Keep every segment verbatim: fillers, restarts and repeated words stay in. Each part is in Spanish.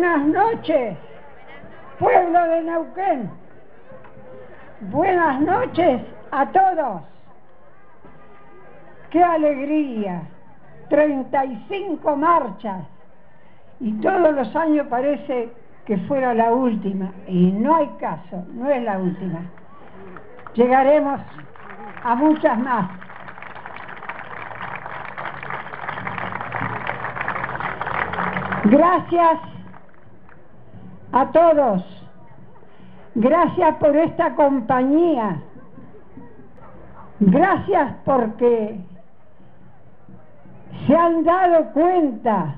Buenas noches, pueblo de Neuquén. Buenas noches a todos. ¡Qué alegría! treinta y cinco marchas. Y todos los años parece que fuera la última. Y no hay caso, no es la última. Llegaremos a muchas más. Gracias a todos. Gracias por esta compañía. Gracias porque se han dado cuenta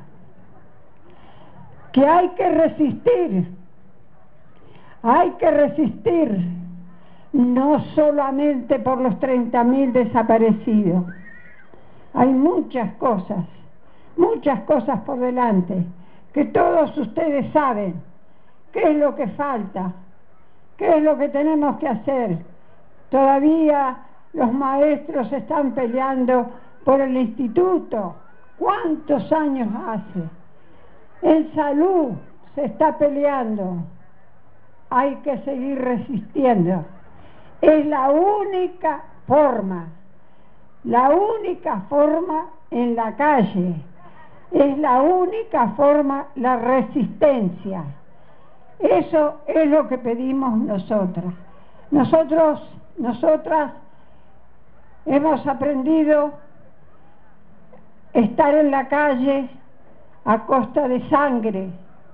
que hay que resistir. Hay que resistir, no solamente por los treinta mil desaparecidos. Hay muchas cosas, muchas cosas por delante, que todos ustedes saben qué es lo que falta, qué es lo que tenemos que hacer. Todavía los maestros están peleando por el instituto. ¿Cuántos años hace? En salud se está peleando. Hay que seguir resistiendo. Es la única forma, la única forma en la calle, es la única forma, la resistencia. Eso es lo que pedimos nosotras. Nosotros, nosotras hemos aprendido a estar en la calle a costa de sangre,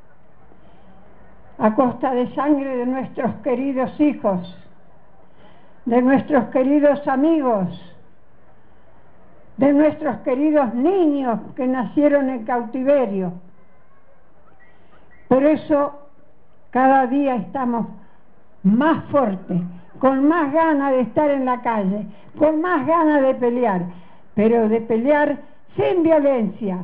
a costa de sangre de nuestros queridos hijos, de nuestros queridos amigos, de nuestros queridos niños que nacieron en cautiverio. Por eso cada día estamos más fuertes, con más ganas de estar en la calle, con más ganas de pelear, pero de pelear sin violencia.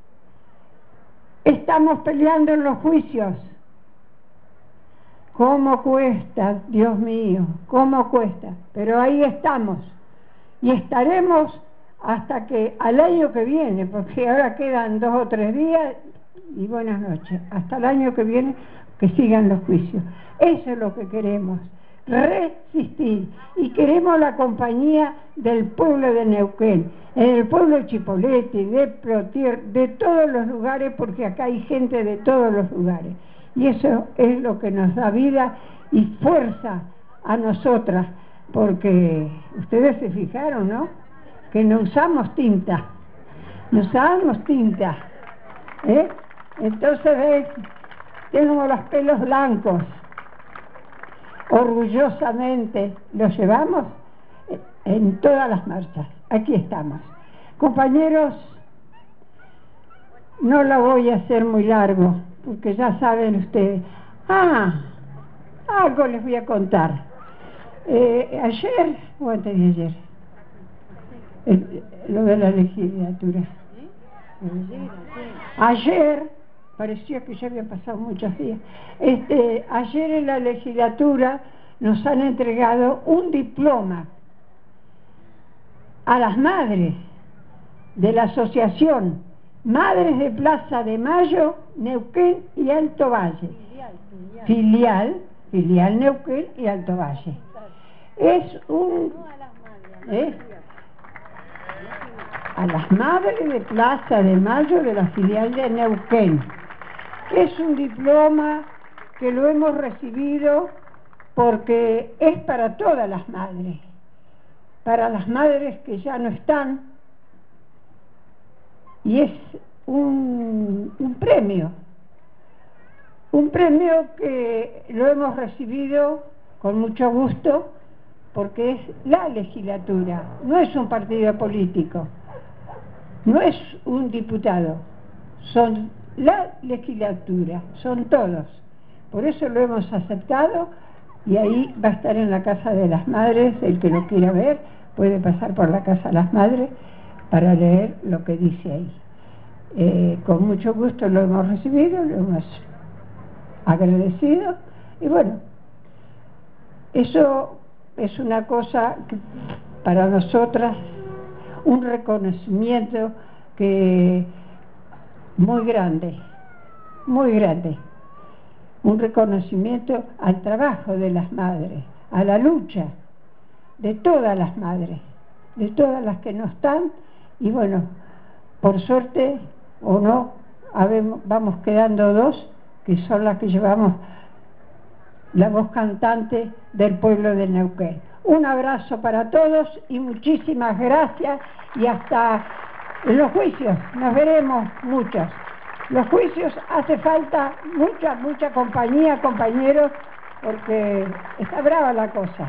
Estamos peleando en los juicios. ¿Cómo cuesta, Dios mío? ¿Cómo cuesta? Pero ahí estamos. Y estaremos hasta que al año que viene, porque ahora quedan dos o tres días, y buenas noches, hasta el año que viene que sigan los juicios. Eso es lo que queremos, resistir. Y queremos la compañía del pueblo de Neuquén, el pueblo de Chipolete, de Plotier, de todos los lugares, porque acá hay gente de todos los lugares. Y eso es lo que nos da vida y fuerza a nosotras, porque ustedes se fijaron, ¿no?, que no usamos tinta, no usamos tinta, ¿eh? Entonces, ¿ves? Tenemos los pelos blancos, orgullosamente los llevamos en todas las marchas. Aquí estamos. Compañeros, no lo voy a hacer muy largo, porque ya saben ustedes. Ah, algo les voy a contar. Eh, ayer, o antes de ayer, el, lo de la legislatura. Ayer, parecía que ya habían pasado muchos días, este, ayer en la legislatura nos han entregado un diploma a las madres de la asociación Madres de Plaza de Mayo, Neuquén y Alto Valle. Filial, filial, filial Neuquén y Alto Valle. Es un... ¿eh? A las Madres de Plaza de Mayo de la filial de Neuquén. Es un diploma que lo hemos recibido porque es para todas las madres, para las madres que ya no están, y es un, un premio, un premio que lo hemos recibido con mucho gusto, porque es la legislatura, no es un partido político, no es un diputado, son la legislatura, son todos. Por eso lo hemos aceptado, y ahí va a estar en la Casa de las Madres. El que lo quiera ver puede pasar por la Casa de las Madres para leer lo que dice ahí. Eh, con mucho gusto lo hemos recibido, lo hemos agradecido, y bueno, eso es una cosa que para nosotras, un reconocimiento que muy grande, muy grande. un reconocimiento al trabajo de las madres, a la lucha de todas las madres, de todas las que no están, y bueno, por suerte o no, habemos, vamos quedando dos, que son las que llevamos la voz cantante del pueblo de Neuquén. Un abrazo para todos y muchísimas gracias, y hasta los juicios, nos veremos muchos. Los juicios hace falta mucha, mucha compañía, compañeros, porque está brava la cosa.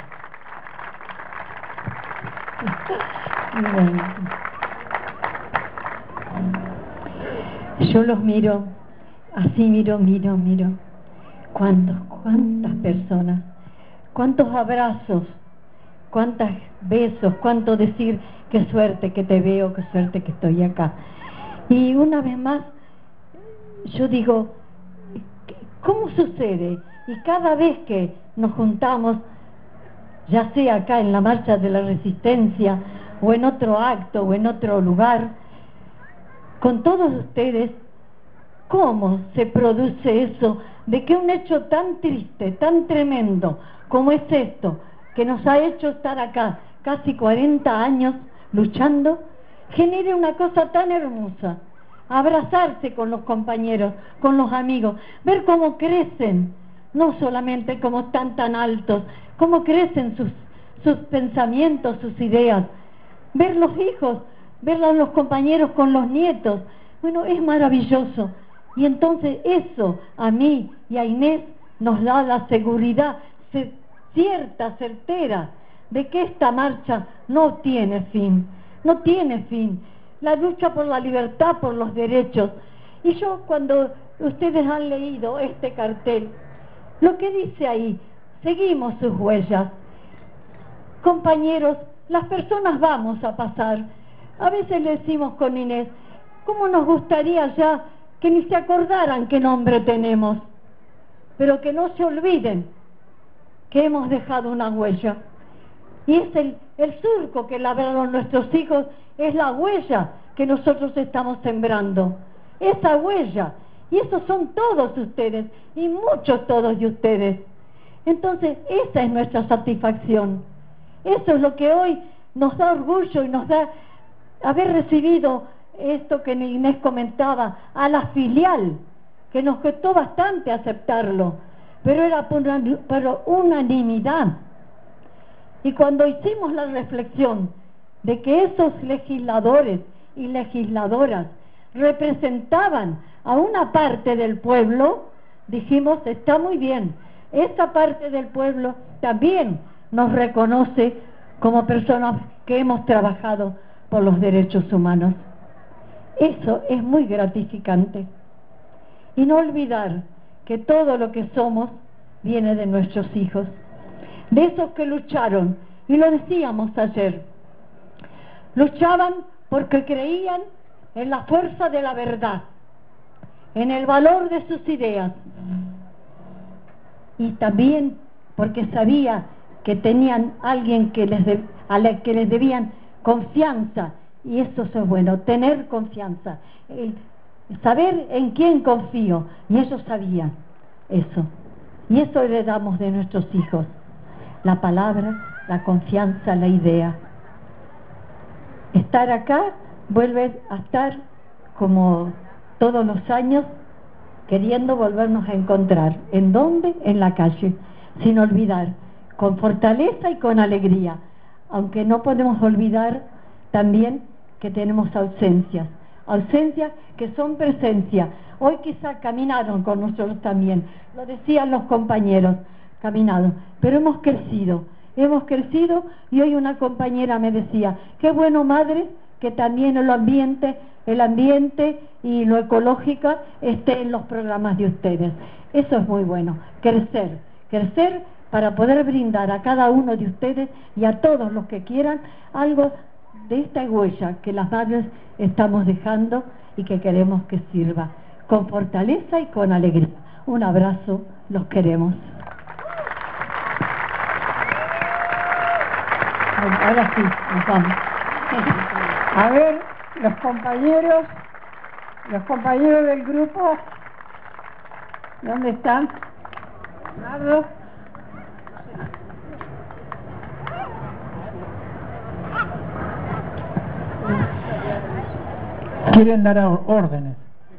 Yo los miro, así miro, miro, miro. ¿Cuántos, cuántas personas? ¿Cuántos abrazos? ¿Cuántos besos? ¿Cuánto decir, qué suerte que te veo, qué suerte que estoy acá? Y una vez más, yo digo, ¿cómo sucede? Y cada vez que nos juntamos, ya sea acá en la Marcha de la Resistencia, o en otro acto, o en otro lugar, con todos ustedes, ¿cómo se produce eso de que un hecho tan triste, tan tremendo como es esto, que nos ha hecho estar acá casi cuarenta años luchando, genere una cosa tan hermosa? Abrazarse con los compañeros, con los amigos, ver cómo crecen, no solamente cómo están tan altos, cómo crecen sus, sus pensamientos, sus ideas, ver los hijos, ver a los compañeros con los nietos. Bueno, es maravilloso. Y entonces eso a mí y a Inés nos da la seguridad cierta, certera, de que esta marcha no tiene fin, no tiene fin. La lucha por la libertad, por los derechos. Y yo, cuando ustedes han leído este cartel, lo que dice ahí, seguimos sus huellas. Compañeros, las personas vamos a pasar. A veces le decimos con Inés, ¿cómo nos gustaría ya que ni se acordaran qué nombre tenemos? Pero que no se olviden que hemos dejado una huella. Y es el, el surco que labraron nuestros hijos, es la huella que nosotros estamos sembrando. Esa huella. Y esos son todos ustedes, y muchos todos de ustedes. Entonces, esa es nuestra satisfacción. Eso es lo que hoy nos da orgullo y nos da haber recibido esto que Inés comentaba, a la filial, que nos costó bastante aceptarlo, pero era por, por unanimidad. Y cuando hicimos la reflexión de que esos legisladores y legisladoras representaban a una parte del pueblo, dijimos, está muy bien, esta parte del pueblo también nos reconoce como personas que hemos trabajado por los derechos humanos. Eso es muy gratificante. Y no olvidar que todo lo que somos viene de nuestros hijos, de esos que lucharon, y lo decíamos ayer, luchaban porque creían en la fuerza de la verdad, en el valor de sus ideas, y también porque sabía que tenían alguien que les de, a la que les debían confianza, y eso es bueno, tener confianza, eh, saber en quién confío, y ellos sabían eso, y eso heredamos de nuestros hijos, la palabra, la confianza, la idea. Estar acá vuelve a estar como todos los años queriendo volvernos a encontrar. ¿En dónde? En la calle, sin olvidar, con fortaleza y con alegría, aunque no podemos olvidar también que tenemos ausencias, ausencias que son presencia. Hoy quizá caminaron con nosotros también, lo decían los compañeros, caminaron, pero hemos crecido, hemos crecido, y hoy una compañera me decía, qué bueno, madre, que también el ambiente, el ambiente y lo ecológico esté en los programas de ustedes. Eso es muy bueno, crecer, crecer para poder brindar a cada uno de ustedes y a todos los que quieran algo de esta huella que las madres estamos dejando y que queremos que sirva con fortaleza y con alegría. Un abrazo, los queremos. Ahora sí, nos vamos. A ver, los compañeros, los compañeros del grupo, ¿dónde están? Quieren dar órdenes.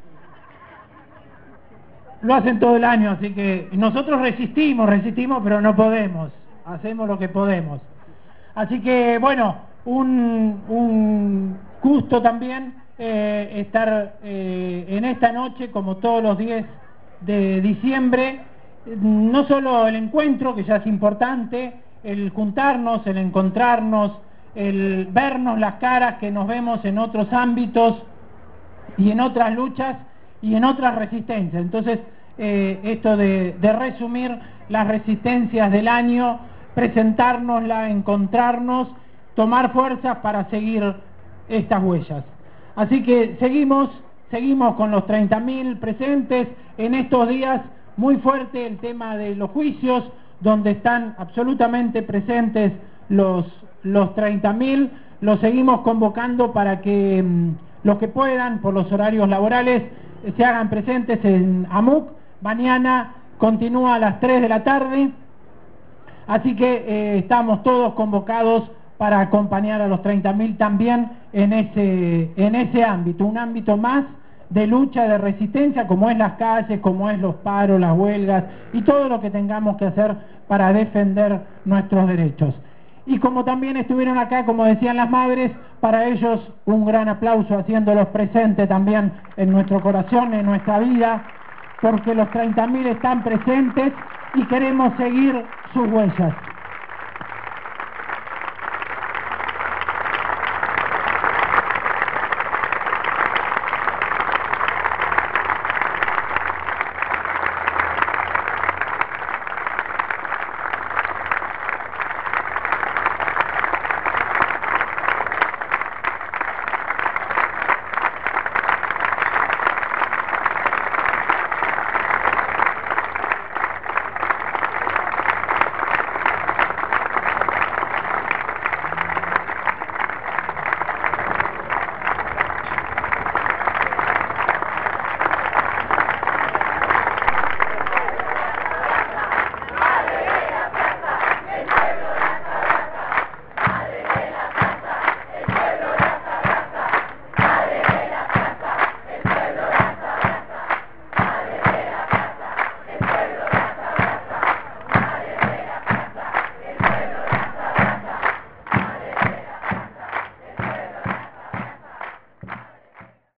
Lo hacen todo el año, así que nosotros resistimos, resistimos, pero no podemos. Hacemos lo que podemos. Así que, bueno, un, un gusto también eh, estar eh, en esta noche, como todos los diez de diciembre. No solo el encuentro, que ya es importante, el juntarnos, el encontrarnos, el vernos las caras que nos vemos en otros ámbitos y en otras luchas y en otras resistencias. Entonces, eh, esto de, de resumir las resistencias del año, presentárnosla, encontrarnos, tomar fuerzas para seguir estas huellas. Así que seguimos, seguimos con los treinta mil presentes en estos días. Muy fuerte el tema de los juicios, donde están absolutamente presentes los, los treinta mil. Los seguimos convocando para que mmm, los que puedan, por los horarios laborales, eh, se hagan presentes en AMUC. Mañana continúa a las tres de la tarde, así que eh, estamos todos convocados para acompañar a los treinta mil también en ese, en ese ámbito, un ámbito más de lucha, de resistencia, como es las calles, como es los paros, las huelgas y todo lo que tengamos que hacer para defender nuestros derechos. Y como también estuvieron acá, como decían las madres, para ellos un gran aplauso, haciéndolos presentes también en nuestro corazón, en nuestra vida, porque los treinta mil están presentes y queremos seguir sus huellas.